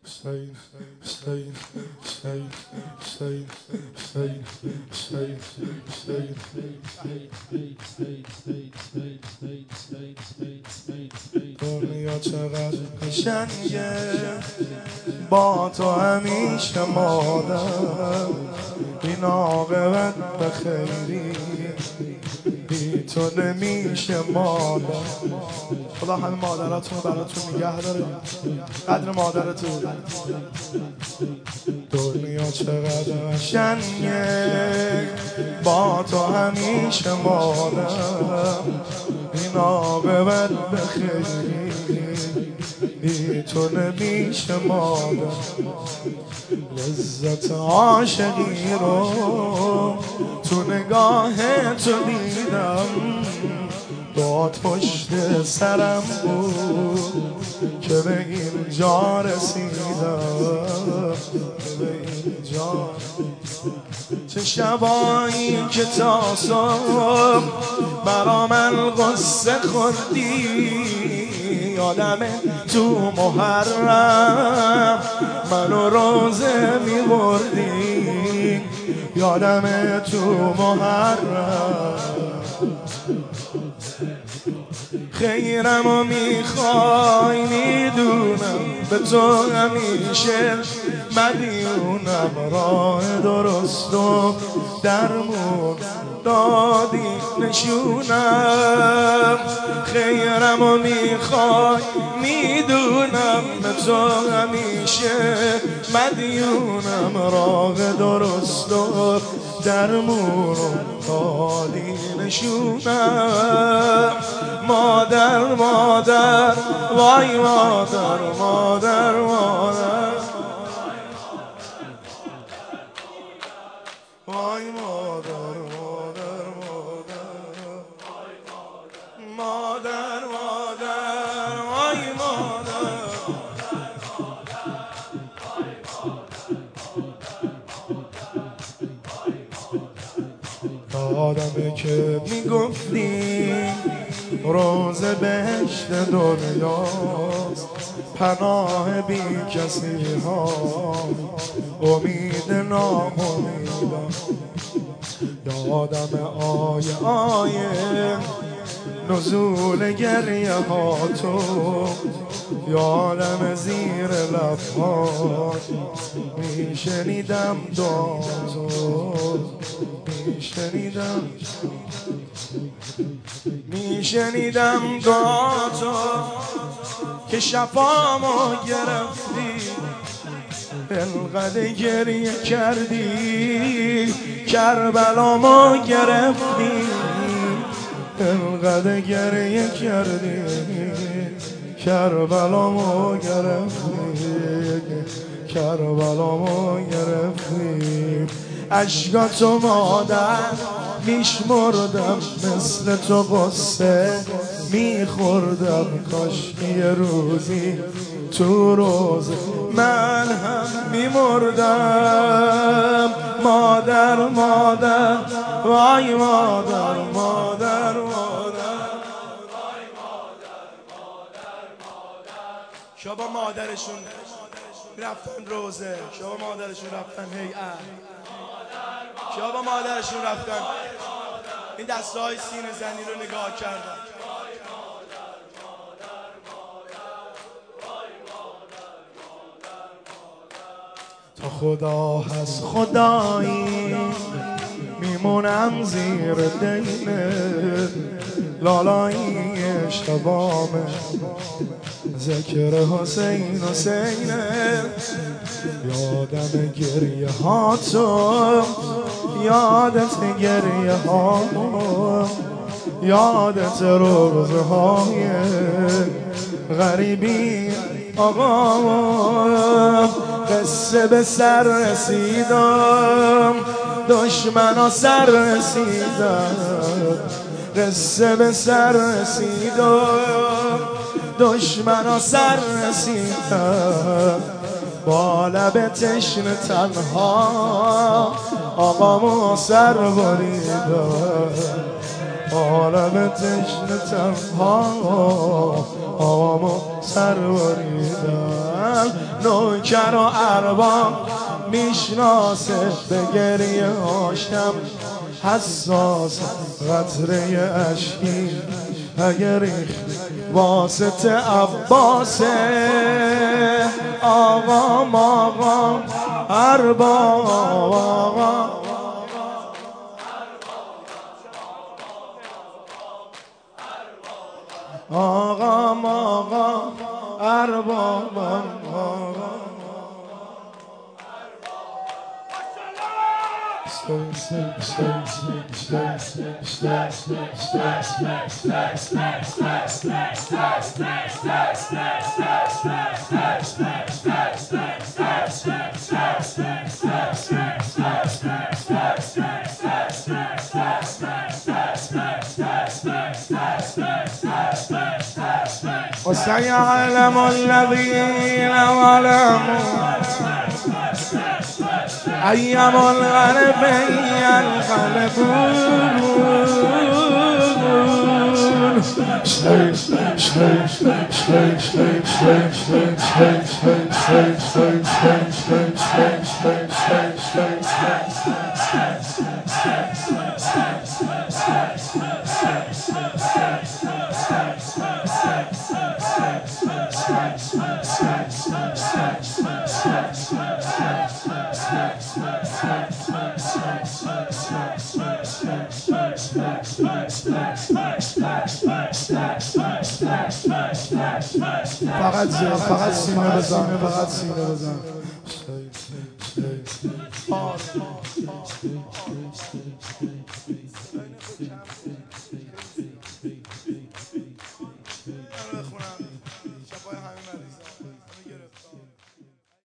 Hüseyin, Hüseyin, Hüseyin, Hüseyin, Hüseyin, Hüseyin, Hüseyin. دنیا چقدر قشنگه با تو همیشه مادر، این عاقبت به خیری بی تو نمیشه مادر. خدا همه مادراتون رو براتون نگه داره، قدر مادرتون. دنیا چقدر قشنگه با تو همیشه مادر، این عاقبت به خیری بی تو نمیشه مادر. لذت عاشقی رو تو نگاه تو دیدم، داد پشت سرم بود که به اینجا رسیدم، به اینجا. چه شبایی که تا صبح برا من قصه خوردی، یادمه تو محرم منو روزه میبردی، یادمه تو محرم خیرمو میخوای میدونم، به تو همیشه مدیونم، راه درست و درمون دادی نشونم. خیرمو میخوای میدونم، به تو همیشه مدیونم، راه درست و درمون دادی نشونم. مادر مادر وای مادر مادر مادر وای مادر مادر مادر مادر مادر وای مادر. آدمی که میگفتی روز بهشت دنیاست، پناه بی کسی ها امید ناامیدم. یادم آیه آیه نزول گریه ها تو، یادم زیر لبهات میشنیدم دعاتو، میشنیدم دعاتو که شفامو گرفتی، انقدر گریه کردی کربلامو گرفتی، انقدر گریه کردی کربلامو گرفتی، کربلامو گرفتی. اشکاتو مادر میشمردم، مثل تو قصه میخوردم، کاش یه روزی تو روز من هم میمردم. مادر مادر وای مادر مادر مادر. شما با مادرشون رفتن روزه، شما با مادرشون رفتن هیئت، شما با مادرشون رفتن این دسته‌های سینه زنی رو نگاه کردن. تا خدا هست خدایی میمونم زیر دینه، لالایی شبامه ذکر حسین حسینه. یادم گریه ها تو، یادت گریه ها، یادت روزهای غریبی آقا. قصه به سر رسیدم، دشمنا سر رسیدم، قصه به سر رسیدم، دشمنا سر رسیدم. با لب تشنه تنها آقامو سر بریدم، عالم تشنه تنها آوامو سر بریدن نوکر و ارباب میشناسه به گریه هاشم حساس قطره اشکی اگر ریخت واسط عباسه آقام آقام ارباب آقام آقام آقام اربابم وسيعلم الذين ظلموا أي منغلب فقط سینه بزن